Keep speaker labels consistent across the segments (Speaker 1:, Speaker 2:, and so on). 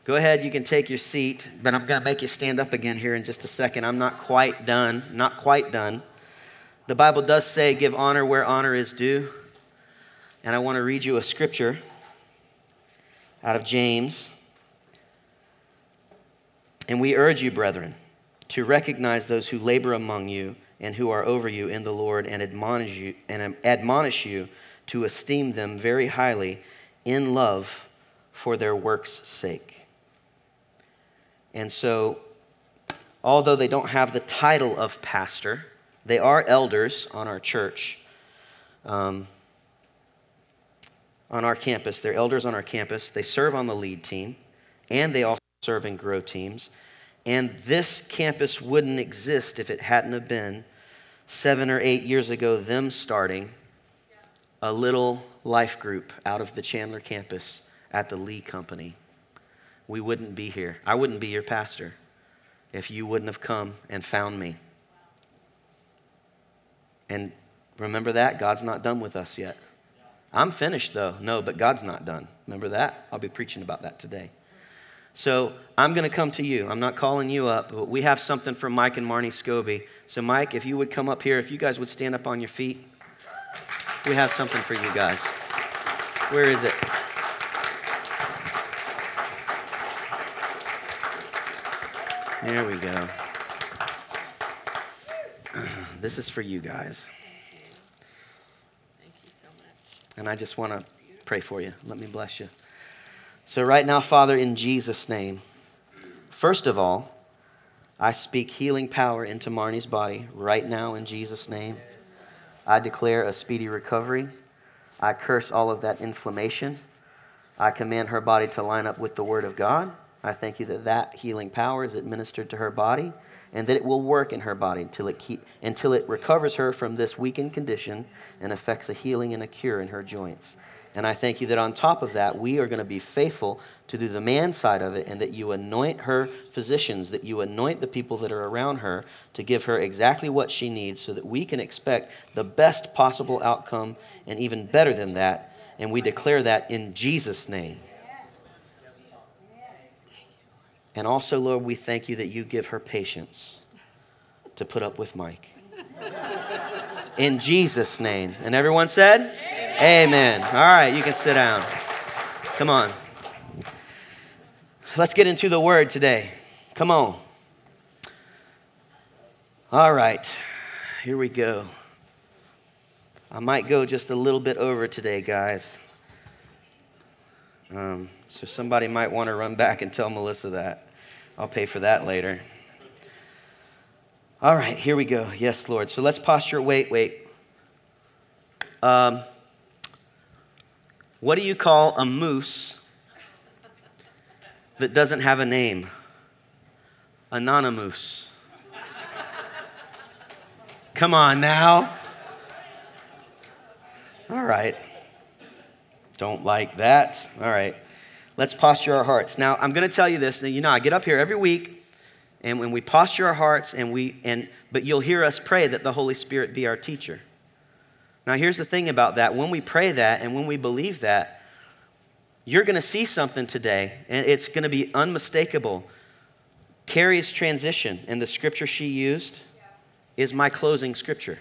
Speaker 1: Go ahead, you can take your seat, but I'm going to make you stand up again here in just a second. I'm not quite done, not quite done. The Bible does say, give honor where honor is due. And I want to read you a scripture out of James. And we urge you, brethren, to recognize those who labor among you and who are over you in the Lord and admonish you to esteem them very highly in love for their work's sake. And so, although they don't have the title of pastor, they are elders on our church, on our campus. They're elders on our campus. They serve on the lead team, and they also serve in grow teams. And this campus wouldn't exist if it hadn't have been 7 or 8 years ago, them starting a little life group out of the Chandler campus at the Lee Company. We wouldn't be here. I wouldn't be your pastor if you wouldn't have come and found me. And remember that? God's not done with us yet. I'm finished though. No, but God's not done. Remember that? I'll be preaching about that today. So I'm going to come to you. I'm not calling you up, but we have something for Mike and Marnie Scobie. So Mike, if you would come up here, if you guys would stand up on your feet. We have something for you guys. Where is it? There we go. This is for you guys.
Speaker 2: Thank you so much.
Speaker 1: And I just want to pray for you. Let me bless you. So right now, Father, in Jesus' name, first of all, I speak healing power into Marnie's body right now in Jesus' name. I declare a speedy recovery. I curse all of that inflammation. I command her body to line up with the Word of God. I thank you that that healing power is administered to her body and that it will work in her body until it recovers her from this weakened condition and affects a healing and a cure in her joints. And I thank you that on top of that, we are going to be faithful to do the man side of it and that you anoint her physicians, that you anoint the people that are around her to give her exactly what she needs so that we can expect the best possible outcome and even better than that. And we declare that in Jesus' name. And also, Lord, we thank you that you give her patience to put up with Mike. In Jesus' name. And everyone said? Amen. All right, you can sit down. Come on. Let's get into the word today. Come on. All right, here we go. I might go just a little bit over today, guys. So somebody might want to run back and tell Melissa that. I'll pay for that later. All right, here we go. Yes, Lord. So let's posture. Wait. What do you call a moose that doesn't have a name? Anonymous. Come on now. All right. Don't like that. All right. Let's posture our hearts. Now, I'm going to tell you this. Now, you know, I get up here every week, and when we posture our hearts, but you'll hear us pray that the Holy Spirit be our teacher. Now, here's the thing about that. When we pray that and when we believe that, you're going to see something today, and it's going to be unmistakable. Carrie's transition and the scripture she used is my closing scripture.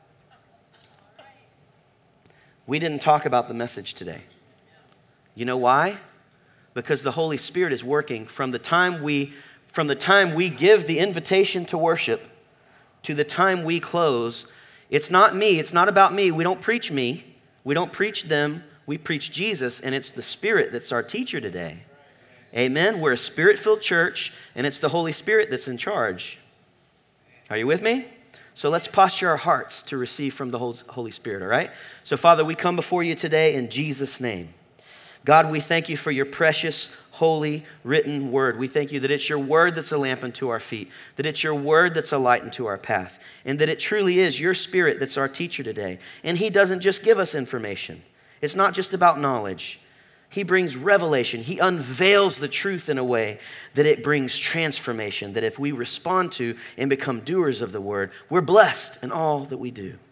Speaker 1: We didn't talk about the message today. You know why? Because the Holy Spirit is working from the time we give the invitation to worship to the time we close. It's not me. It's not about me. We don't preach me. We don't preach them. We preach Jesus, and it's the Spirit that's our teacher today. Amen? We're a Spirit-filled church, and it's the Holy Spirit that's in charge. Are you with me? So let's posture our hearts to receive from the Holy Spirit, all right? So, Father, we come before you today in Jesus' name. God, we thank you for your precious, holy, written word. We thank you that it's your word that's a lamp unto our feet, that it's your word that's a light unto our path, and that it truly is your Spirit that's our teacher today. And he doesn't just give us information. It's not just about knowledge. He brings revelation. He unveils the truth in a way that it brings transformation, that if we respond to and become doers of the word, we're blessed in all that we do.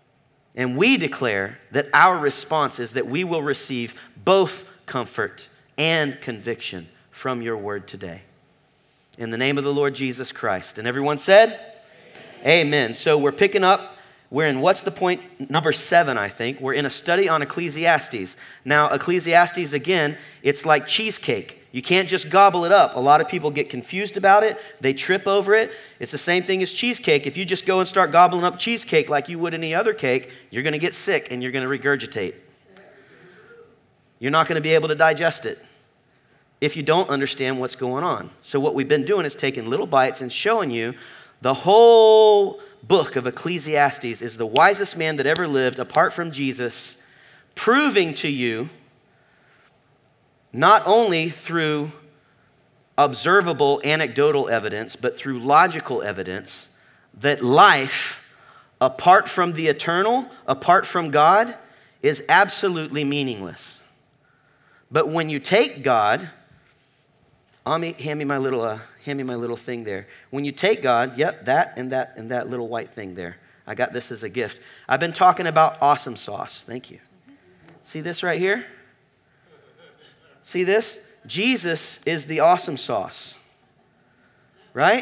Speaker 1: And we declare that our response is that we will receive both comfort and conviction from your word today. In the name of the Lord Jesus Christ. And everyone said, Amen. So we're picking up. We're in, what's the point? Number 7, I think. We're in a study on Ecclesiastes. Now, Ecclesiastes, again, it's like cheesecake. You can't just gobble it up. A lot of people get confused about it. They trip over it. It's the same thing as cheesecake. If you just go and start gobbling up cheesecake like you would any other cake, you're going to get sick and you're going to regurgitate. You're not going to be able to digest it if you don't understand what's going on. So what we've been doing is taking little bites and showing you the whole book of Ecclesiastes is the wisest man that ever lived apart from Jesus, proving to you not only through observable anecdotal evidence, but through logical evidence that life apart from the eternal, apart from God, is absolutely meaningless. But when you take God, hand me my little thing there. When you take God, yep, that and that little white thing there. I got this as a gift. I've been talking about awesome sauce. Thank you. See this right here? See this? Jesus is the awesome sauce. Right?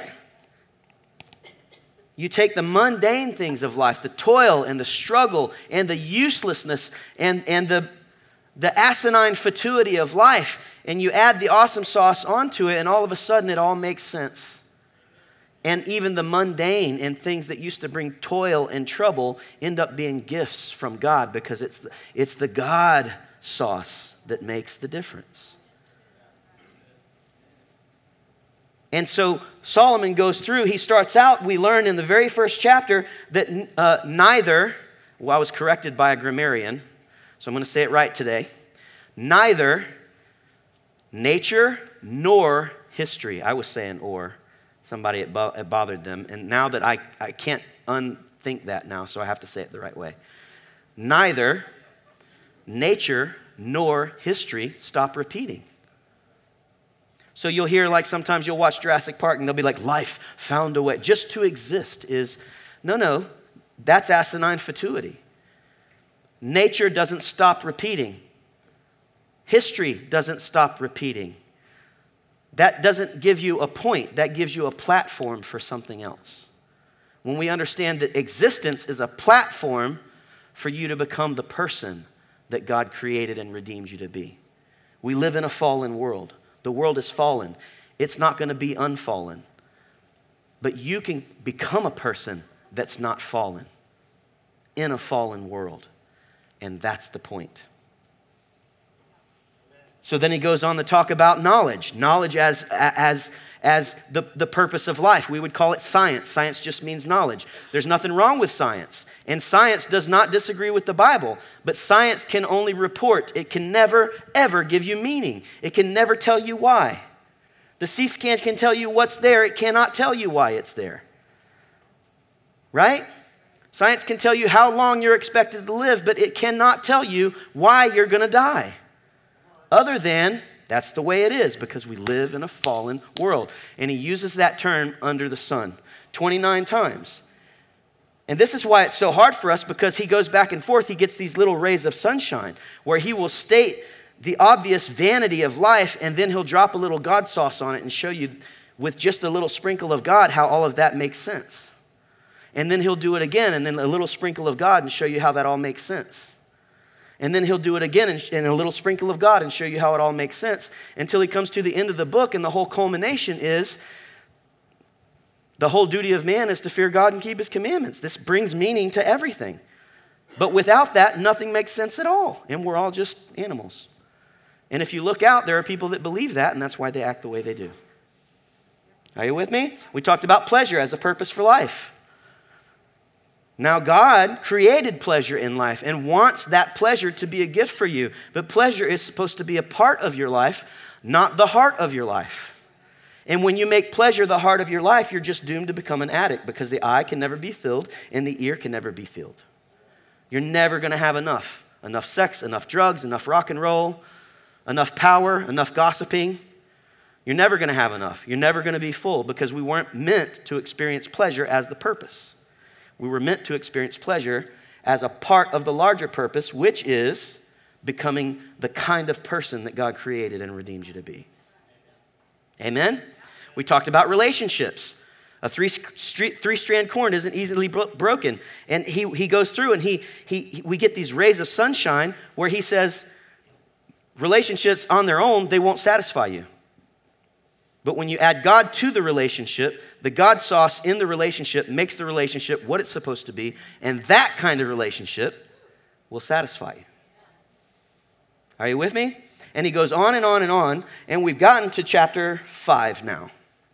Speaker 1: You take the mundane things of life, the toil and the struggle and the uselessness and the asinine fatuity of life, and you add the awesome sauce onto it, and all of a sudden it all makes sense. And even the mundane and things that used to bring toil and trouble end up being gifts from God, because it's the God sauce that makes the difference. And so Solomon goes through, he starts out, we learn in the very first chapter that I was corrected by a grammarian, so I'm going to say it right today, neither nature nor history. I was saying or. Somebody, it bothered them. And now that I can't unthink that now, so I have to say it the right way. Neither nature nor history stop repeating. So you'll hear, like sometimes you'll watch Jurassic Park and they'll be like, life found a way. Just to exist is, no, that's asinine fatuity. Nature doesn't stop repeating. History doesn't stop repeating. That doesn't give you a point. That gives you a platform for something else. When we understand that existence is a platform for you to become the person that God created and redeemed you to be. We live in a fallen world. The world is fallen. It's not going to be unfallen. But you can become a person that's not fallen in a fallen world. And that's the point. So then he goes on to talk about knowledge. Knowledge as the purpose of life. We would call it science. Science just means knowledge. There's nothing wrong with science. And science does not disagree with the Bible. But science can only report. It can never, ever give you meaning. It can never tell you why. The CT scan can tell you what's there. It cannot tell you why it's there. Right? Science can tell you how long you're expected to live, but it cannot tell you why you're going to die. Other than, that's the way it is, because we live in a fallen world. And he uses that term, under the sun, 29 times. And this is why it's so hard for us, because he goes back and forth. He gets these little rays of sunshine where he will state the obvious vanity of life, and then he'll drop a little God sauce on it and show you with just a little sprinkle of God how all of that makes sense. And then he'll do it again, and then a little sprinkle of God and show you how that all makes sense. And then he'll do it again and a little sprinkle of God and show you how it all makes sense, until he comes to the end of the book, and the whole culmination is the whole duty of man is to fear God and keep his commandments. This brings meaning to everything. But without that, nothing makes sense at all, and we're all just animals. And if you look out, there are people that believe that, and that's why they act the way they do. Are you with me? We talked about pleasure as a purpose for life. Now, God created pleasure in life and wants that pleasure to be a gift for you. But pleasure is supposed to be a part of your life, not the heart of your life. And when you make pleasure the heart of your life, you're just doomed to become an addict, because the eye can never be filled and the ear can never be filled. You're never going to have enough. Enough sex, enough drugs, enough rock and roll, enough power, enough gossiping. You're never going to have enough. You're never going to be full, because we weren't meant to experience pleasure as the purpose. We were meant to experience pleasure as a part of the larger purpose, which is becoming the kind of person that God created and redeemed you to be. Amen? We talked about relationships. A three-strand cord isn't easily broken. And he goes through and we get these rays of sunshine where he says, relationships on their own, they won't satisfy you. But when you add God to the relationship, the God sauce in the relationship makes the relationship what it's supposed to be, and that kind of relationship will satisfy you. Are you with me? And he goes on and on and on, and we've gotten to chapter 5 now.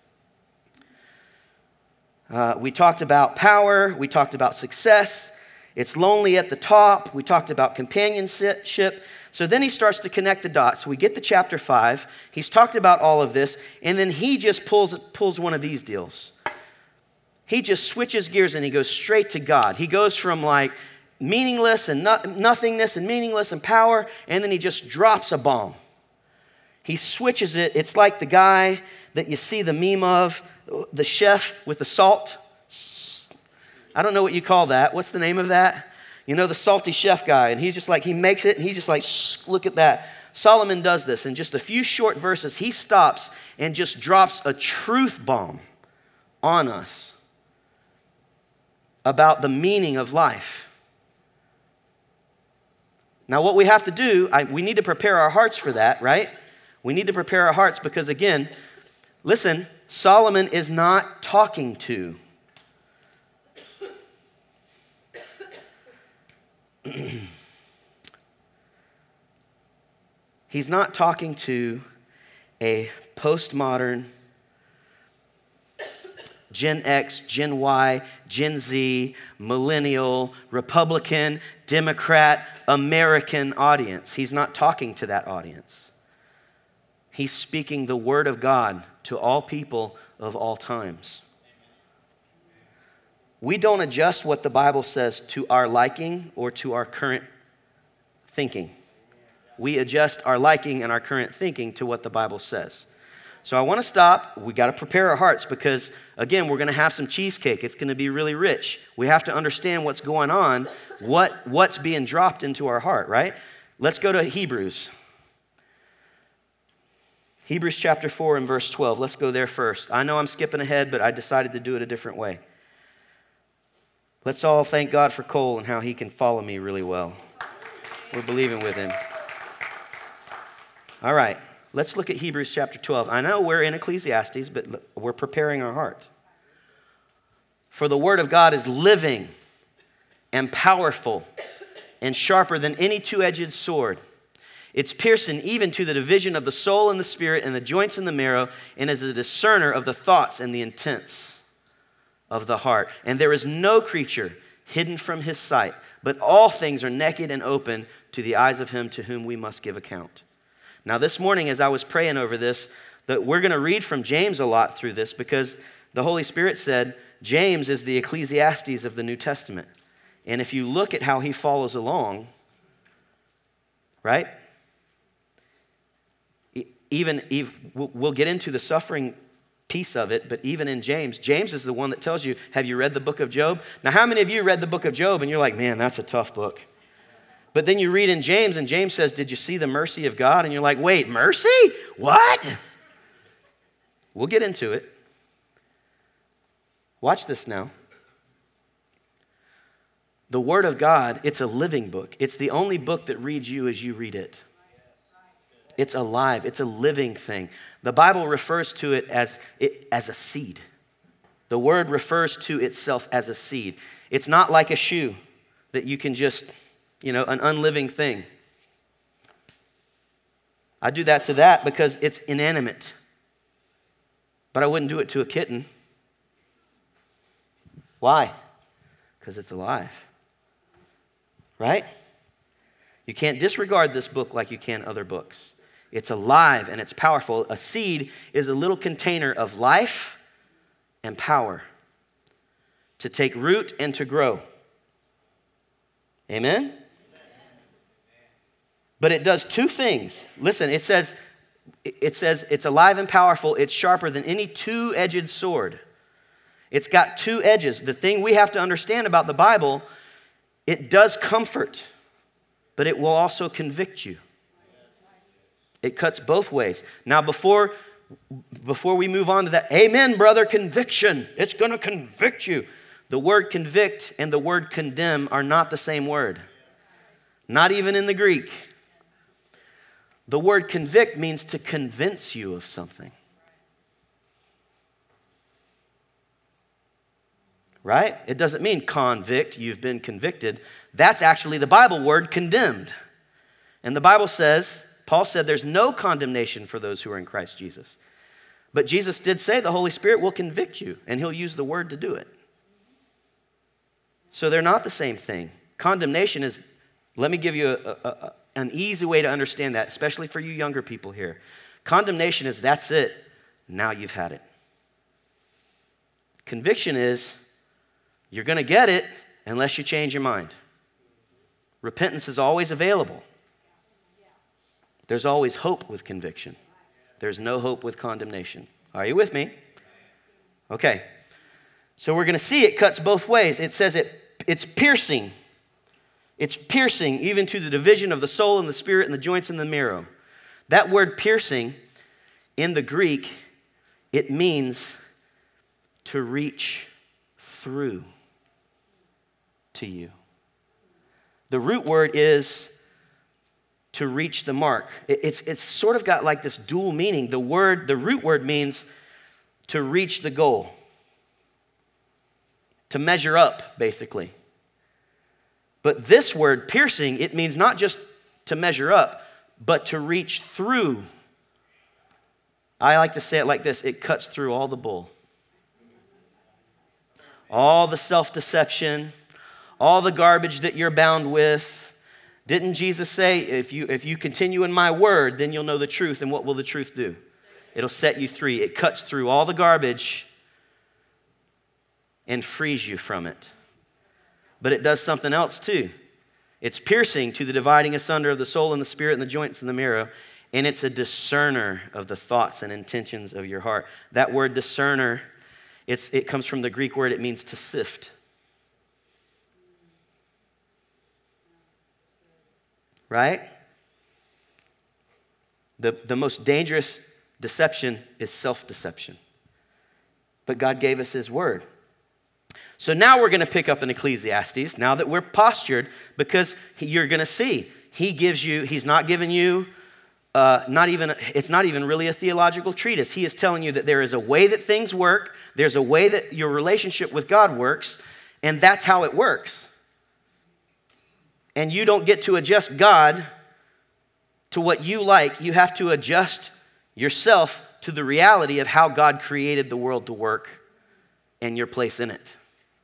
Speaker 1: We talked about power. We talked about success. It's lonely at the top. We talked about companionship. So then he starts to connect the dots. We get to chapter 5. He's talked about all of this, and then he just pulls one of these deals. He just switches gears and he goes straight to God. He goes from like meaningless and nothingness and meaningless and power, and then he just drops a bomb. He switches it. It's like the guy that you see the meme of, the chef with the salt. I don't know what you call that. What's the name of that? You know, the salty chef guy. And he's just like, he makes it and he's just like, look at that. Solomon does this. In just a few short verses, he stops and just drops a truth bomb on us about the meaning of life. Now, what we have to do, we need to prepare our hearts for that, right? We need to prepare our hearts because, again, listen, Solomon is not talking to. He's not talking to a postmodern Gen X, Gen Y, Gen Z, millennial, Republican, Democrat, American audience. He's not talking to that audience. He's speaking the word of God to all people of all times. We don't adjust what the Bible says to our liking or to our current thinking. We adjust our liking and our current thinking to what the Bible says. So I want to stop. We got to prepare our hearts because, again, we're going to have some cheesecake. It's going to be really rich. We have to understand what's going on, what's being dropped into our heart, right? Let's go to Hebrews. Hebrews chapter 4 and verse 12. Let's go there first. I know I'm skipping ahead, but I decided to do it a different way. Let's all thank God for Cole and how he can follow me really well. We're believing with him. All right, let's look at Hebrews chapter 12. I know we're in Ecclesiastes, but we're preparing our heart. For the word of God is living and powerful and sharper than any two-edged sword. It's piercing even to the division of the soul and the spirit and the joints and the marrow, and is a discerner of the thoughts and the intents of the heart. And there is no creature hidden from his sight, but all things are naked and open to the eyes of him to whom we must give account. Now this morning as I was praying over this, that we're going to read from James a lot through this because the Holy Spirit said James is the Ecclesiastes of the New Testament. And if you look at how he follows along, right? We'll get into the suffering piece of it, but even in James is the one that tells you, have you read the book of Job? Now, how many of you read the book of Job and you're like, man, that's a tough book? But then you read in James and James says, did you see the mercy of God? And you're like, wait, mercy? What? We'll get into it. Watch this now. The Word of God, it's a living book. It's the only book that reads you as you read it. It's alive. It's a living thing. The Bible refers to it as a seed. The Word refers to itself as a seed. It's not like a shoe that you can just, an unliving thing. I do that to that because it's inanimate. But I wouldn't do it to a kitten. Why? Because it's alive. Right? You can't disregard this book like you can other books. It's alive and it's powerful. A seed is a little container of life and power to take root and to grow. Amen? But it does two things. Listen, it says it's alive and powerful. It's sharper than any two-edged sword. It's got two edges. The thing we have to understand about the Bible, it does comfort. but it will also convict you. It cuts both ways. Now, before we move on to that, amen, brother, conviction. It's going to convict you. The word convict and the word condemn are not the same word. Not even in the Greek. The word convict means to convince you of something. Right? It doesn't mean convict, you've been convicted. That's actually the Bible word condemned. And the Bible says, Paul said there's no condemnation for those who are in Christ Jesus. But Jesus did say the Holy Spirit will convict you, and he'll use the word to do it. So they're not the same thing. Condemnation is, let me give you an easy way to understand that, especially for you younger people here. Condemnation is, that's it, now you've had it. Conviction is, you're going to get it unless you change your mind. Repentance is always available. There's always hope with conviction. There's no hope with condemnation. Are you with me? Okay. So we're going to see it cuts both ways. It says it's piercing. It's piercing even to the division of the soul and the spirit and the joints and the marrow. That word piercing in the Greek, it means to reach through to you. The root word is to reach the mark. It's sort of got like this dual meaning. The root word means to reach the goal. To measure up, basically. But this word, piercing, it means not just to measure up, but to reach through. I like to say it like this: it cuts through all the bull. All the self-deception, all the garbage that you're bound with. Didn't Jesus say, if you continue in my word, then you'll know the truth, and what will the truth do? It'll set you free. It cuts through all the garbage and frees you from it. But it does something else too. It's piercing to the dividing asunder of the soul and the spirit and the joints and the marrow, and it's a discerner of the thoughts and intentions of your heart. That word discerner, it comes from the Greek word, it means to sift. Right? The most dangerous deception is self-deception. But God gave us his word. So now we're going to pick up in Ecclesiastes, now that we're postured, because you're going to see, he's not giving you, it's not even really a theological treatise. He is telling you that there is a way that things work, there's a way that your relationship with God works, and that's how it works. And you don't get to adjust God to what you like. You have to adjust yourself to the reality of how God created the world to work and your place in it.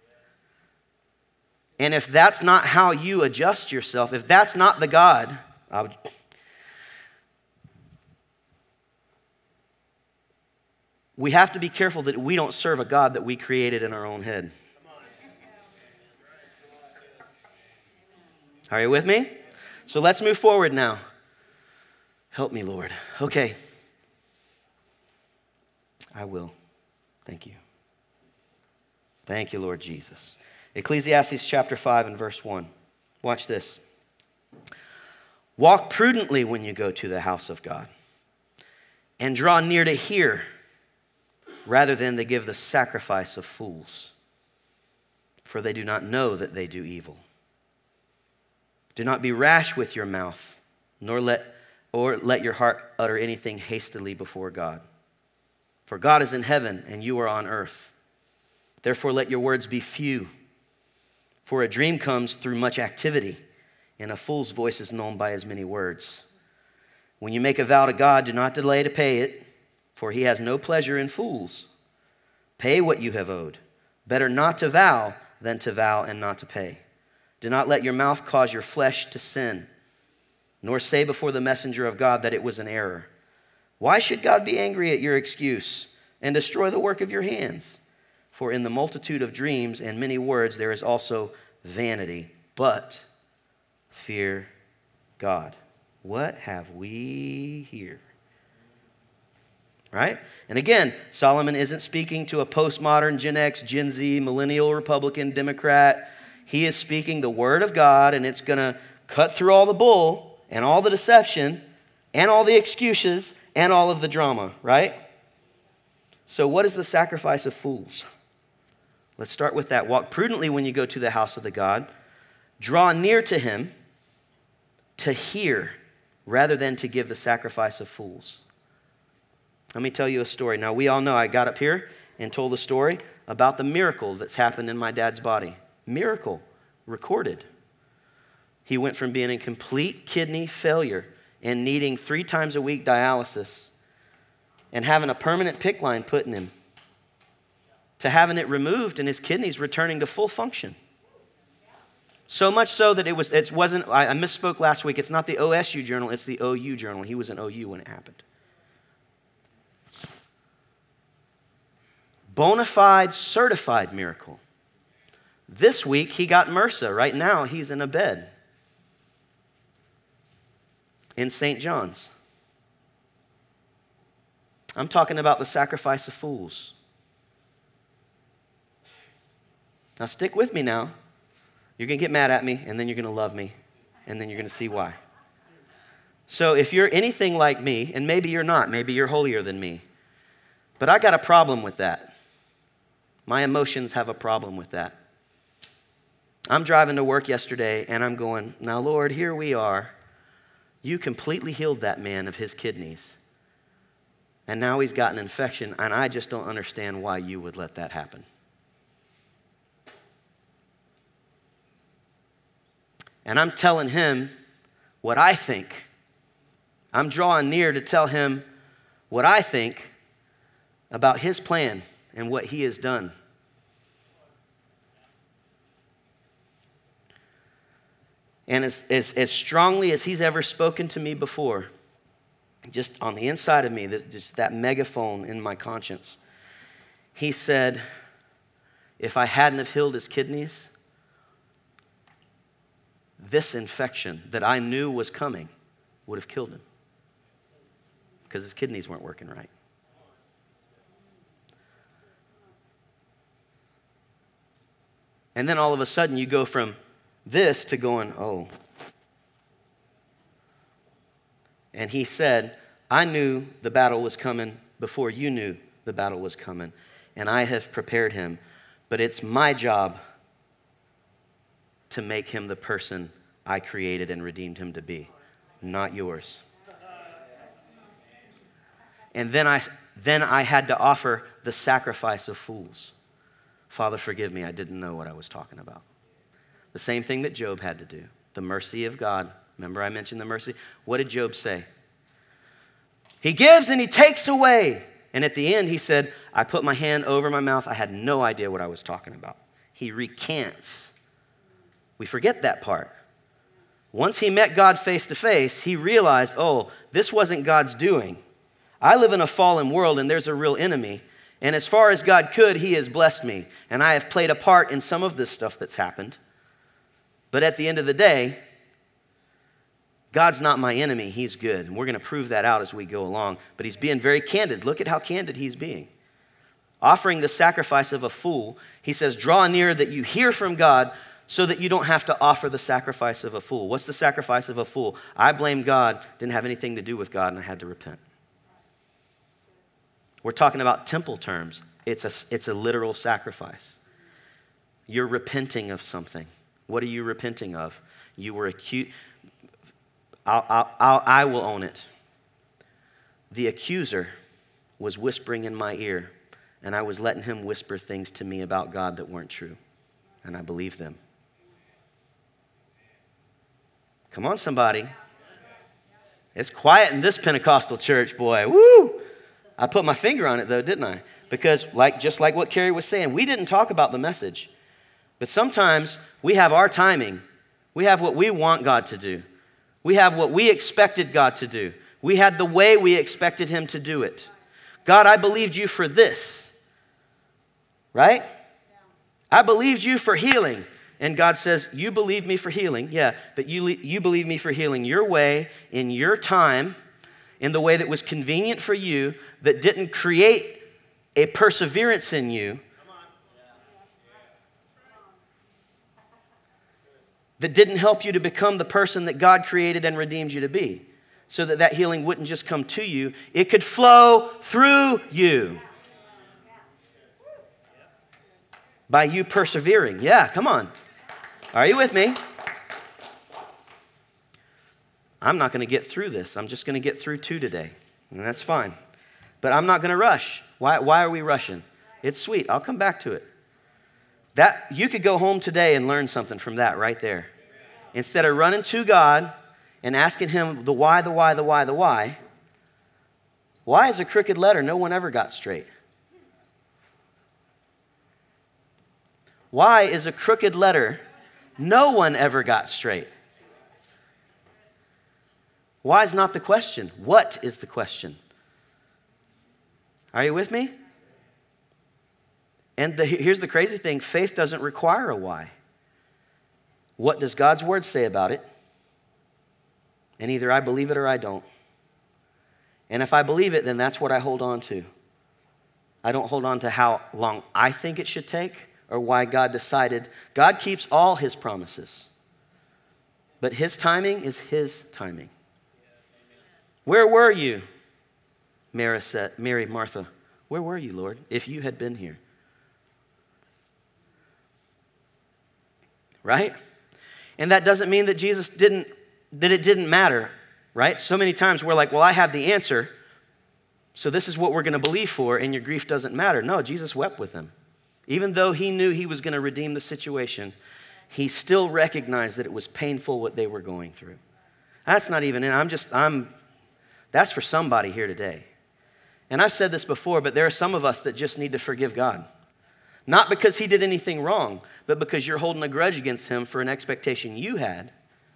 Speaker 1: And if that's not how you adjust yourself, if that's not the God, we have to be careful that we don't serve a God that we created in our own head. Are you with me? So let's move forward now. Help me, Lord. Okay. I will. Thank you. Thank you, Lord Jesus. Ecclesiastes chapter 5 and verse 1. Watch this. Walk prudently when you go to the house of God, and draw near to hear, rather than to give the sacrifice of fools, for they do not know that they do evil. Do not be rash with your mouth, nor let your heart utter anything hastily before God. For God is in heaven, and you are on earth. Therefore let your words be few. For a dream comes through much activity, and a fool's voice is known by his many words. When you make a vow to God, do not delay to pay it, for he has no pleasure in fools. Pay what you have owed. Better not to vow than to vow and not to pay. Do not let your mouth cause your flesh to sin, nor say before the messenger of God that it was an error. Why should God be angry at your excuse and destroy the work of your hands? For in the multitude of dreams and many words there is also vanity, but fear God. What have we here? Right? And again, Solomon isn't speaking to a postmodern Gen X, Gen Z, millennial, Republican, Democrat. He is speaking the word of God, and it's going to cut through all the bull and all the deception and all the excuses and all of the drama, right? So what is the sacrifice of fools? Let's start with that. Walk prudently when you go to the house of the God. Draw near to him to hear rather than to give the sacrifice of fools. Let me tell you a story. Now, we all know I got up here and told the story about the miracle that's happened in my dad's body. Miracle recorded. He went from being in complete kidney failure and needing 3 times a week dialysis and having a permanent PICC line put in him to having it removed and his kidneys returning to full function. So much so that I misspoke last week. It's not the OSU journal, it's the OU journal. He was in OU when it happened. Bona fide, certified miracle. This week, he got MRSA. Right now, he's in a bed in St. John's. I'm talking about the sacrifice of fools. Now, stick with me now. You're going to get mad at me, and then you're going to love me, and then you're going to see why. So if you're anything like me, and maybe you're not, maybe you're holier than me, but I got a problem with that. My emotions have a problem with that. I'm driving to work yesterday, and I'm going, now, Lord, here we are. You completely healed that man of his kidneys, and now he's got an infection, and I just don't understand why you would let that happen. And I'm telling him what I think. I'm drawing near to tell him what I think about his plan and what he has done. And as strongly as he's ever spoken to me before, just on the inside of me, just that megaphone in my conscience, he said, if I hadn't have healed his kidneys, this infection that I knew was coming would have killed him because his kidneys weren't working right. And then all of a sudden you go from this to going, oh. And he said, I knew the battle was coming before you knew the battle was coming, and I have prepared him, but it's my job to make him the person I created and redeemed him to be, not yours. And then I had to offer the sacrifice of fools. Father, forgive me, I didn't know what I was talking about. The same thing that Job had to do. The mercy of God. Remember I mentioned the mercy? What did Job say? He gives and he takes away. And at the end he said, I put my hand over my mouth. I had no idea what I was talking about. He recants. We forget that part. Once he met God face to face, he realized, oh, this wasn't God's doing. I live in a fallen world and there's a real enemy. And as far as God could, he has blessed me. And I have played a part in some of this stuff that's happened. But at the end of the day, God's not my enemy. He's good. And we're going to prove that out as we go along. But he's being very candid. Look at how candid he's being. Offering the sacrifice of a fool, he says, draw near that you hear from God so that you don't have to offer the sacrifice of a fool. What's the sacrifice of a fool? I blame God, didn't have anything to do with God, and I had to repent. We're talking about temple terms. It's a literal sacrifice. You're repenting of something. What are you repenting of? You were accused. I will own it. The accuser was whispering in my ear, and I was letting him whisper things to me about God that weren't true, and I believed them. Come on, somebody. It's quiet in this Pentecostal church, boy. Woo! I put my finger on it, though, didn't I? Because just like what Carrie was saying, we didn't talk about the message. But sometimes we have our timing. We have what we want God to do. We have what we expected God to do. We had the way we expected him to do it. God, I believed you for this. Right? I believed you for healing. And God says, you believe me for healing. Yeah, but you believe me for healing your way, in your time, in the way that was convenient for you, that didn't create a perseverance in you. that didn't help you to become the person that God created and redeemed you to be, so that that healing wouldn't just come to you, it could flow through you by you persevering. Yeah, come on. Are you with me? I'm not going to get through this. I'm just going to get through 2 today, and that's fine. But I'm not going to rush. Why are we rushing? It's sweet. I'll come back to it. That you could go home today and learn something from that right there. Instead of running to God and asking him the why, the why, the why, the why. Why is a crooked letter no one ever got straight? Why is a crooked letter no one ever got straight? Why is not the question? What is the question? Are you with me? And here's the crazy thing. Faith doesn't require a why. What does God's word say about it? And either I believe it or I don't. And if I believe it, then that's what I hold on to. I don't hold on to how long I think it should take or why God decided. God keeps all his promises. But his timing is his timing. Where were you, Mary, Martha? Where were you, Lord, if you had been here? Right? And that doesn't mean that it didn't matter, right? So many times we're like, well, I have the answer, so this is what we're going to believe for, and your grief doesn't matter. No, Jesus wept with them. Even though he knew he was going to redeem the situation, he still recognized that it was painful what they were going through. That's not even, that's for somebody here today. And I've said this before, but there are some of us that just need to forgive God. Not because he did anything wrong, but because you're holding a grudge against him for an expectation you had.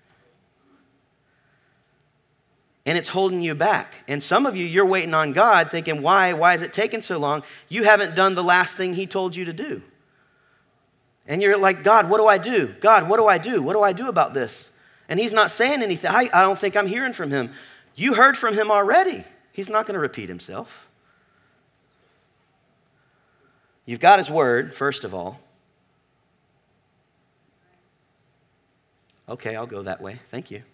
Speaker 1: And it's holding you back. And some of you, you're waiting on God thinking, why is it taking so long? You haven't done the last thing he told you to do. And you're like, God, what do I do? God, what do I do? What do I do about this? And he's not saying anything. I don't think I'm hearing from him. You heard from him already. He's not going to repeat himself. You've got his word, first of all. Okay, I'll go that way. Thank you.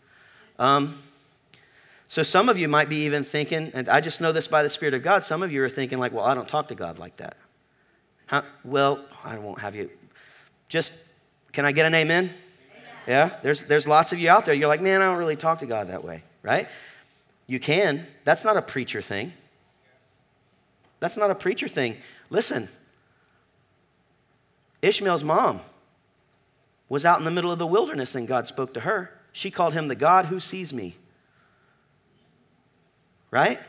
Speaker 1: So some of you might be even thinking, and I just know this by the Spirit of God, some of you are thinking like, well, I don't talk to God like that. Well, I won't have you. Just, can I get an amen? Yeah, there's lots of you out there. You're like, man, I don't really talk to God that way, right? You can. That's not a preacher thing. That's not a preacher thing. Listen, Ishmael's mom was out in the middle of the wilderness and God spoke to her. She called him the God who sees me. Right?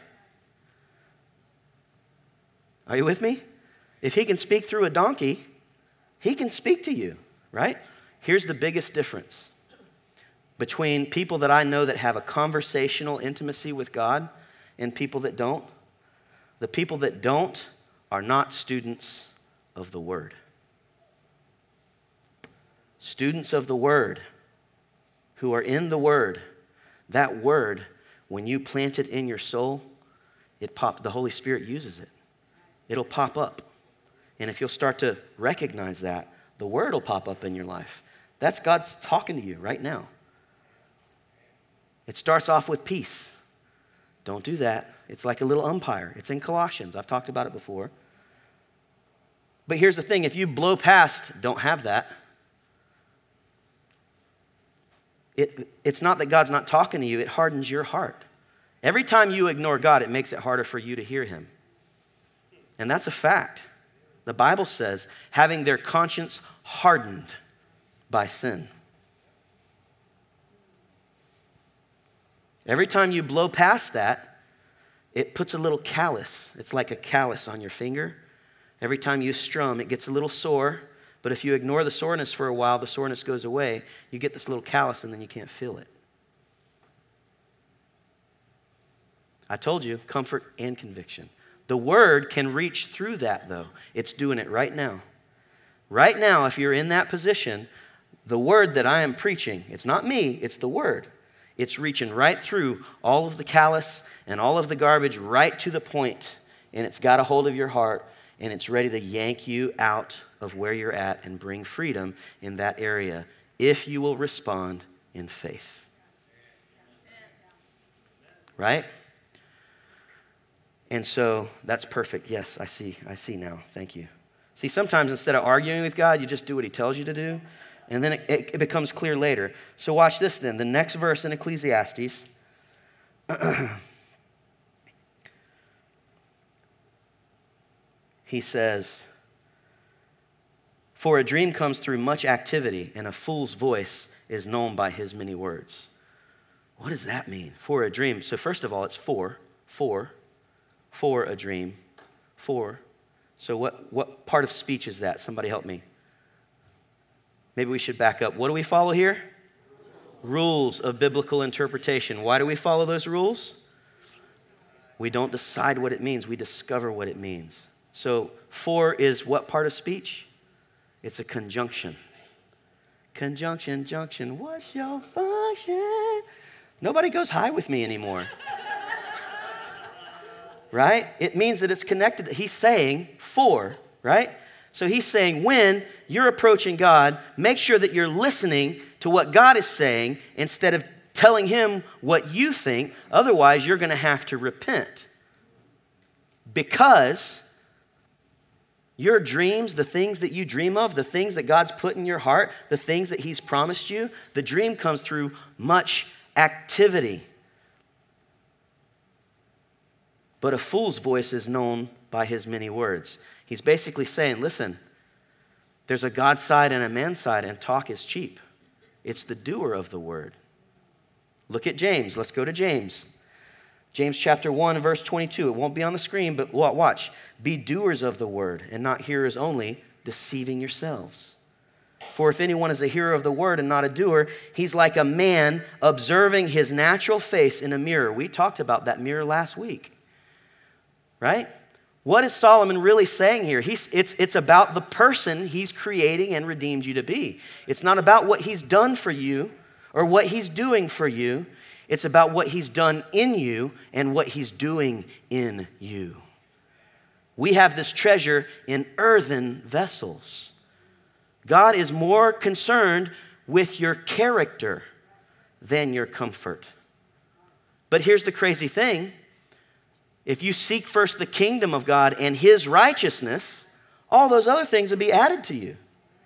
Speaker 1: Are you with me? If he can speak through a donkey, he can speak to you, right? Here's the biggest difference between people that I know that have a conversational intimacy with God and people that don't. The people that don't are not students of the Word. Students of the Word who are in the Word, that Word, when you plant it in your soul, the Holy Spirit uses it. It'll pop up. And if you'll start to recognize that, the Word will pop up in your life. That's God's talking to you right now. It starts off with peace. Don't do that. It's like a little umpire. It's in Colossians. I've talked about it before. But here's the thing. If you blow past, don't have that. It's not that God's not talking to you. It hardens your heart. Every time you ignore God, it makes it harder for you to hear him. And that's a fact. The Bible says, having their conscience hardened by sin. Every time you blow past that, it puts a little callus. It's like a callus on your finger. Every time you strum, it gets a little sore. But if you ignore the soreness for a while, the soreness goes away. You get this little callus and then you can't feel it. I told you, comfort and conviction. The Word can reach through that, though. It's doing it right now. Right now, if you're in that position, the Word that I am preaching, it's not me, it's the Word. It's reaching right through all of the callous and all of the garbage right to the point, and it's got a hold of your heart, and it's ready to yank you out of where you're at and bring freedom in that area if you will respond in faith. Right? And so that's perfect. Yes, I see now. Thank you. See, sometimes instead of arguing with God, you just do what he tells you to do, and then it becomes clear later. So watch this then. The next verse in Ecclesiastes, he says, for a dream comes through much activity, and a fool's voice is known by his many words. What does that mean? For a dream. So first of all, it's for a dream, for. So what part of speech is that? Somebody help me. Maybe we should back up. What do we follow here? Rules of biblical interpretation. Why do we follow those rules? We don't decide what it means. We discover what it means. So for is what part of speech? It's a conjunction. Conjunction, junction, what's your function? Nobody goes high with me anymore. Right? It means that it's connected. He's saying for, right? So he's saying when you're approaching God, make sure that you're listening to what God is saying instead of telling him what you think. Otherwise, you're going to have to repent. Because your dreams, the things that you dream of, the things that God's put in your heart, the things that he's promised you, the dream comes through much activity. But a fool's voice is known by his many words. He's basically saying, listen, there's a God side and a man side, and talk is cheap. It's the doer of the word. Look at James. Let's go to James. James chapter 1, verse 22. It won't be on the screen, but watch. Be doers of the word and not hearers only, deceiving yourselves. For if anyone is a hearer of the word and not a doer, he's like a man observing his natural face in a mirror. We talked about that mirror last week. Right? What is Solomon really saying here? It's about the person he's creating and redeemed you to be. It's not about what he's done for you or what he's doing for you. It's about what he's done in you and what he's doing in you. We have this treasure in earthen vessels. God is more concerned with your character than your comfort. But here's the crazy thing. If you seek first the kingdom of God and his righteousness, all those other things will be added to you.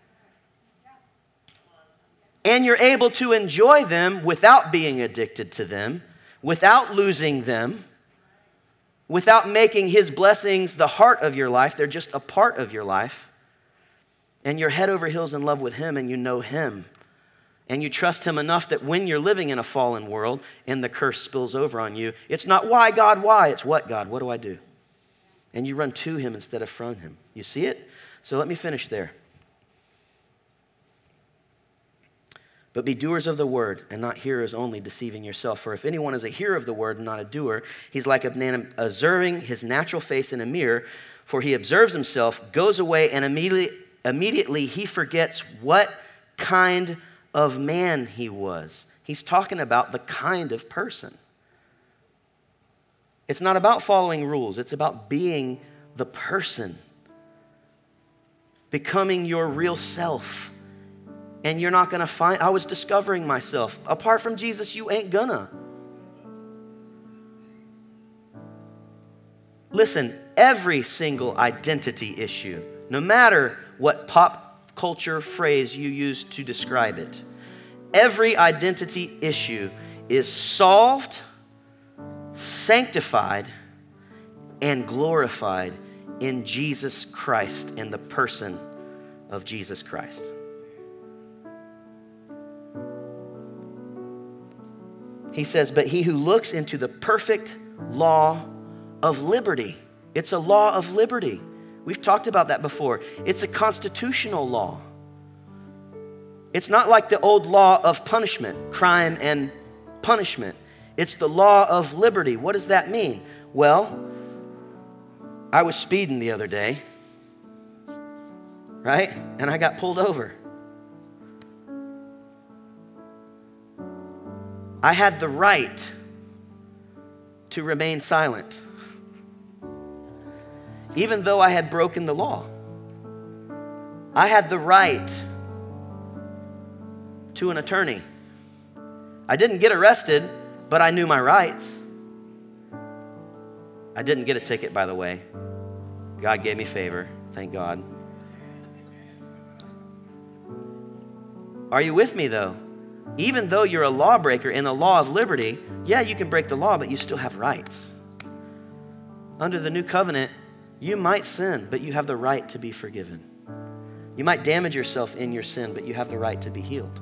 Speaker 1: And you're able to enjoy them without being addicted to them, without losing them, without making his blessings the heart of your life. They're just a part of your life. And you're head over heels in love with him, and you know him. And you trust him enough that when you're living in a fallen world and the curse spills over on you, it's not why, God, why? It's what, God, what do I do? And you run to him instead of from him. You see it? So let me finish there. But be doers of the word and not hearers only, deceiving yourself. For if anyone is a hearer of the word and not a doer, he's like a man observing his natural face in a mirror. For he observes himself, goes away, and immediately he forgets what kind of man he was. He's talking about the kind of person. It's not about following rules. It's about being the person, becoming your real self. And you're not going to find, I was discovering myself. Apart from Jesus, you ain't gonna. Listen, every single identity issue, no matter what pop culture phrase you use to describe it, every identity issue is solved, sanctified, and glorified in Jesus Christ, in the person of Jesus Christ. He says, but he who looks into the perfect law of liberty. It's a law of liberty. We've talked about that before. It's a constitutional law. It's not like the old law of punishment, crime and punishment. It's the law of liberty. What does that mean? Well, I was speeding the other day, right? And I got pulled over. I had the right to remain silent, even though I had broken the law. I had the right to an attorney. I didn't get arrested, but I knew my rights. I didn't get a ticket, by the way. God gave me favor, thank God. Are you with me, though? Even though you're a lawbreaker in the law of liberty, yeah, you can break the law, but you still have rights. Under the new covenant, you might sin, but you have the right to be forgiven. You might damage yourself in your sin, but you have the right to be healed.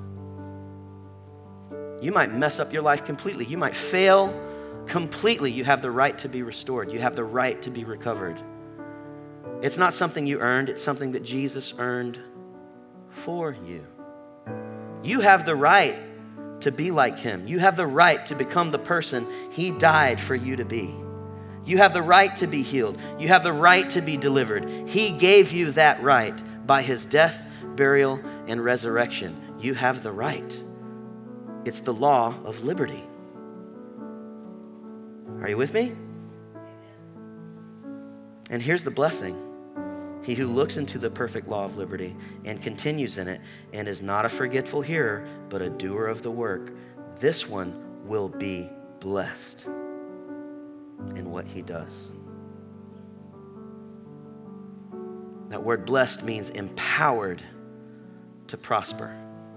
Speaker 1: You might mess up your life completely. You might fail completely. You have the right to be restored. You have the right to be recovered. It's not something you earned. It's something that Jesus earned for you. You have the right to be like him. You have the right to become the person he died for you to be. You have the right to be healed. You have the right to be delivered. He gave you that right by his death, burial, and resurrection. You have the right. It's the law of liberty. Are you with me? And here's the blessing. He who looks into the perfect law of liberty and continues in it and is not a forgetful hearer, but a doer of the work, this one will be blessed in what he does. That word blessed means empowered to prosper.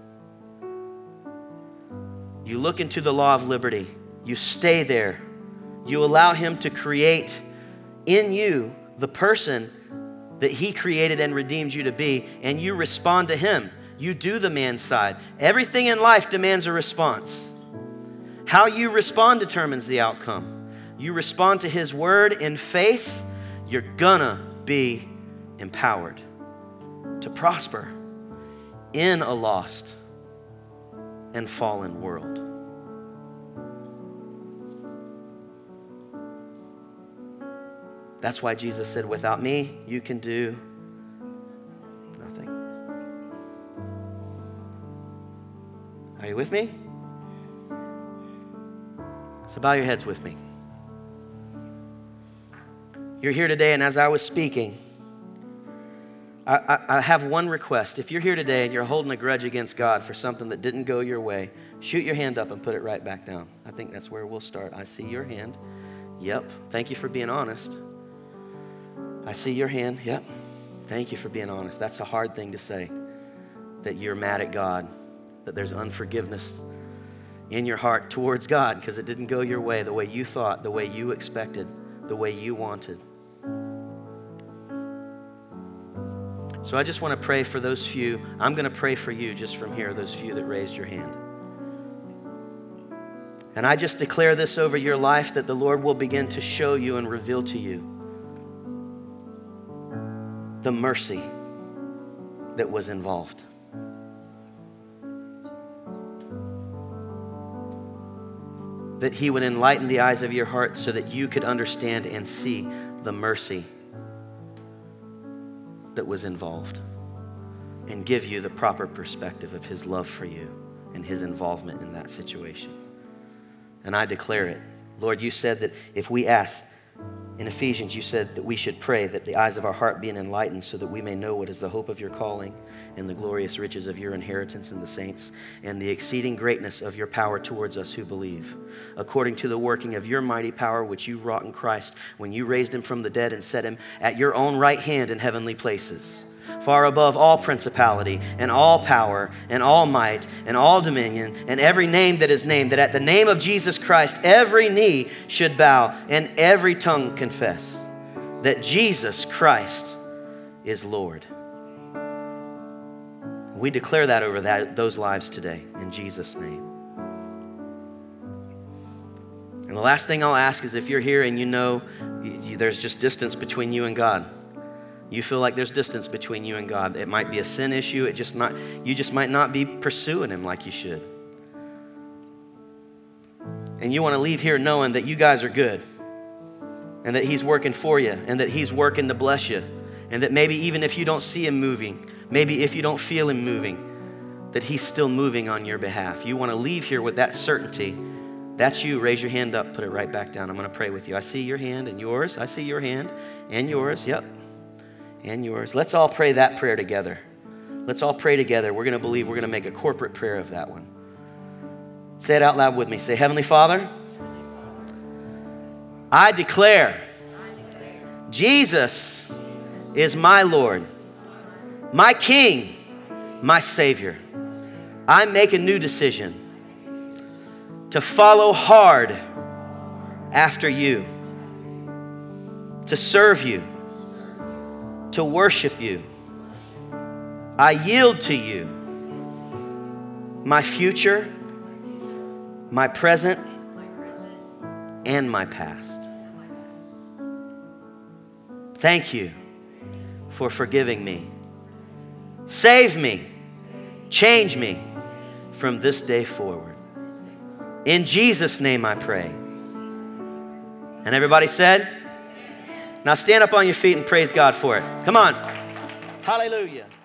Speaker 1: You look into the law of liberty. You stay there. You allow him to create in you the person that he created and redeemed you to be, and you respond to him. You do the man's side. Everything in life demands a response. How you respond determines the outcome. You respond to his word in faith, you're gonna be empowered to prosper in a lost and fallen world. That's why Jesus said, without me, you can do nothing. Are you with me? So bow your heads with me. You're here today, and as I was speaking, I have one request. If you're here today and you're holding a grudge against God for something that didn't go your way, shoot your hand up and put it right back down. I think that's where we'll start. I see your hand. Yep. Thank you for being honest. I see your hand. Yep. Thank you for being honest. That's a hard thing to say, that you're mad at God, that there's unforgiveness in your heart towards God because it didn't go your way, the way you thought, the way you expected, the way you wanted. So I just want to pray for those few. I'm going to pray for you just from here, those few that raised your hand. And I just declare this over your life, that the Lord will begin to show you and reveal to you the mercy that was involved. That he would enlighten the eyes of your heart so that you could understand and see the mercy that was involved, and give you the proper perspective of his love for you and his involvement in that situation. And I declare it. Lord, you said that if we asked, in Ephesians, you said that we should pray that the eyes of our heart be enlightened so that we may know what is the hope of your calling and the glorious riches of your inheritance in the saints and the exceeding greatness of your power towards us who believe, according to the working of your mighty power which you wrought in Christ when you raised him from the dead and set him at your own right hand in heavenly places, far above all principality and all power and all might and all dominion and every name that is named, that at the name of Jesus Christ every knee should bow and every tongue confess that Jesus Christ is Lord. We declare that over those lives today in Jesus' name. And the last thing I'll ask is, if you're here and you know there's just distance between you and God, you feel like there's distance between you and God. It might be a sin issue. You just might not be pursuing him like you should. And you want to leave here knowing that you guys are good and that he's working for you and that he's working to bless you, and that maybe even if you don't see him moving, maybe if you don't feel him moving, that he's still moving on your behalf. You want to leave here with that certainty. That's you. Raise your hand up. Put it right back down. I'm going to pray with you. I see your hand and yours. I see your hand and yours. Yep. And yours. Let's all pray that prayer together. Let's all pray together. We're going to believe we're going to make a corporate prayer of that one. Say it out loud with me. Say, Heavenly Father, I declare Jesus is my Lord, my King, my Savior. I make a new decision to follow hard after you, to serve you, to worship you. I yield to you my future, my present, and my past. Thank you for forgiving me. Save me, change me from this day forward. In Jesus' name I pray. And everybody said? Now stand up on your feet and praise God for it. Come on. Hallelujah.